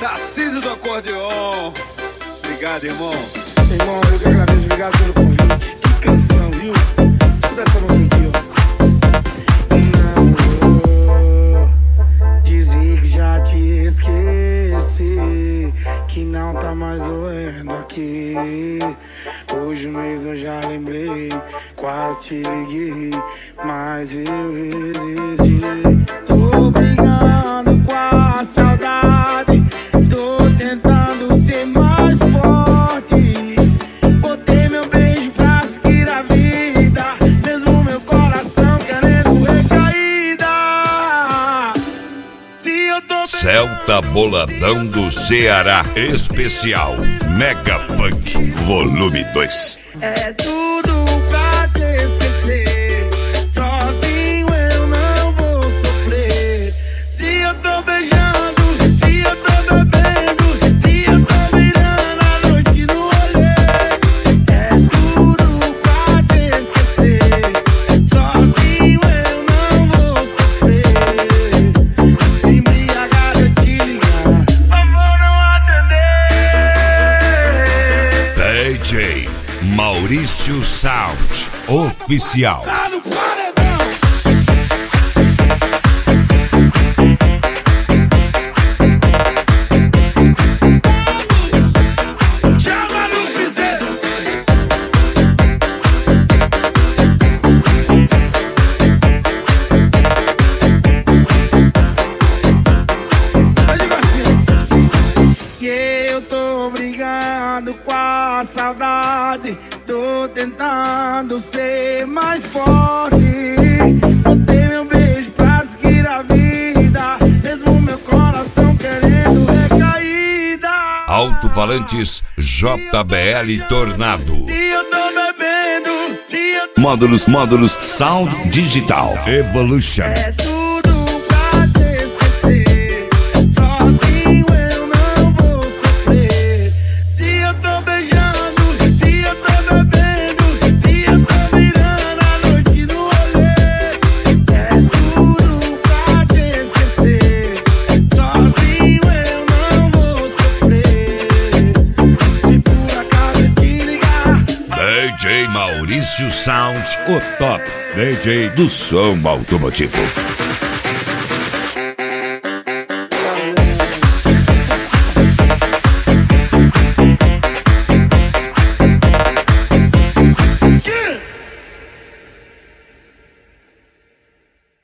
Tarcísio do acordeon. Obrigado, irmão. Irmão, eu que agradeço, obrigado pelo convite. Que canção, viu? Escuta essa música aqui, ó. Não vou dizer que já te esqueci, que não tá mais doendo aqui. Hoje mesmo eu já lembrei, quase te liguei, mas eu resisti. Tô brigando com a saudade, tô tentando ser mais forte. Botei meu beijo pra seguir a vida, mesmo meu coração querendo recaída. Se eu tô Celta Boladão do Ceará Especial Mega Funk Volume 2. é tudo pra te esquecer, sozinho eu não vou sofrer. Se eu tô beijando, se eu tô bebendo, se eu tô virando a noite no rolê, é tudo pra te esquecer, sozinho eu não vou sofrer. Se embriagar eu te ligar, eu vou não atender. DJ Maurício Sound Oficial. Lá no paredão. Chama no piseiro. Eu digo assim, que eu tô brigando com a saudade, tô tentando ser mais forte. Botei meu beijo pra seguir a vida, mesmo meu coração querendo recaída. Alto-falantes JBL Tornado. Se eu tô bebendo, se eu Módulos Sound Digital. Evolution. é tudo pra te esquecer, sozinho eu não vou sofrer. Se eu tô beijando, se eu tô bebendo, se eu tô virando a noite no rolê, é tudo pra te esquecer, sozinho eu não vou sofrer. Se por acaso eu te ligar, DJ Maurício Sound, o top DJ do som automotivo.